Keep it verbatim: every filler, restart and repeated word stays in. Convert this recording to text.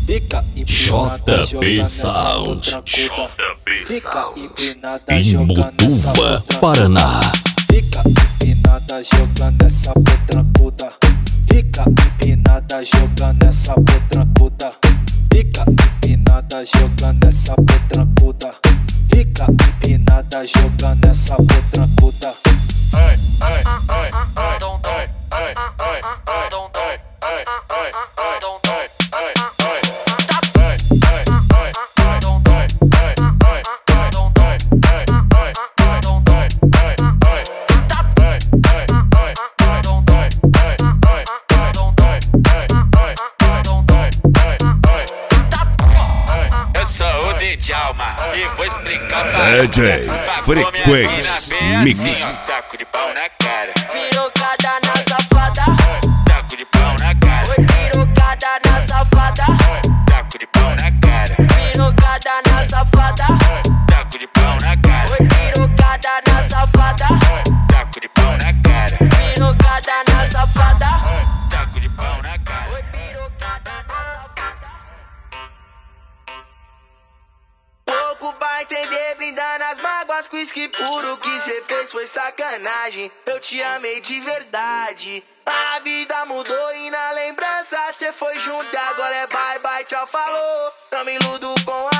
Fica empinada jogando essa potrancuda. Fica empinada jogando essa Mutuva, potrancuda. Paraná. Fica empinada jogando essa potrancuda. Fica empinada jogando essa potrancuda. Fica empinada jogando essa potrancuda. Fica empinada jogando essa potrancuda. Ai, ai, ai, ai, ai, ai, ai, ai, ai, ai, ai, eu sou o D J Alma e vou explicar pra D J Frequência Mix. Taco de pau na cara, Pirocada na safada, taco de pau na cara, oi pirocada na safada, taco de pau na cara, pirocada na safada, taco de pau na cara, oi pirocada na safada, taco de pau na cara, pirocada na safada, taco de pau na cara. oi pirocada na safada. Pouco vai entender, brindando as mágoas com uísque puro. O que cê fez foi sacanagem, eu te amei de verdade. A vida mudou e na lembrança cê foi junto e agora é bye bye, tchau, falou. Não me iludo com a